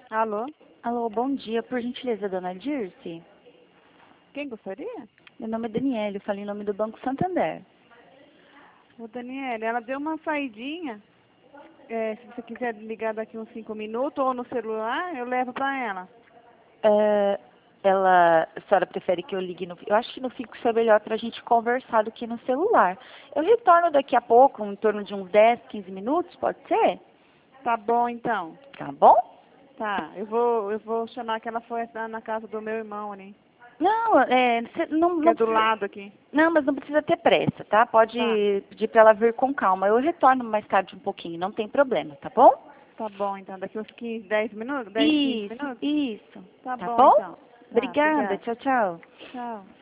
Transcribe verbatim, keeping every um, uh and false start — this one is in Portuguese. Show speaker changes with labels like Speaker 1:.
Speaker 1: Alô?
Speaker 2: Alô, bom dia. Por gentileza, dona Dirce?
Speaker 1: Quem gostaria?
Speaker 2: Meu nome é Daniela, eu falei em nome do Banco Santander.
Speaker 1: Ô, Daniela, ela deu uma saidinha. É, se você quiser ligar daqui uns cinco minutos ou no celular, eu levo pra ela.
Speaker 2: É, ela, a senhora prefere que eu ligue no... Eu acho que no fixo é melhor pra gente conversar do que no celular. Eu retorno daqui a pouco, em torno de uns dez, quinze minutos, pode ser?
Speaker 1: Tá bom, então.
Speaker 2: Tá bom?
Speaker 1: Tá, eu vou, eu vou chamar que ela foi na na casa do meu irmão ali,
Speaker 2: Não, é, cê não,
Speaker 1: que é
Speaker 2: não
Speaker 1: do
Speaker 2: precisa...
Speaker 1: lado aqui.
Speaker 2: Não, mas não precisa ter pressa, tá? Pode
Speaker 1: Tá,
Speaker 2: pedir pra ela vir com calma. Eu retorno mais tarde um pouquinho, não tem problema, tá bom?
Speaker 1: tá bom, então. Daqui uns quinze, dez minutos? Dez, quinze
Speaker 2: Isso,
Speaker 1: minutos?
Speaker 2: isso.
Speaker 1: Tá
Speaker 2: Tá
Speaker 1: bom,
Speaker 2: bom?
Speaker 1: então. Tá,
Speaker 2: Obrigada.
Speaker 1: obrigada.
Speaker 2: Tchau, tchau.
Speaker 1: Tchau.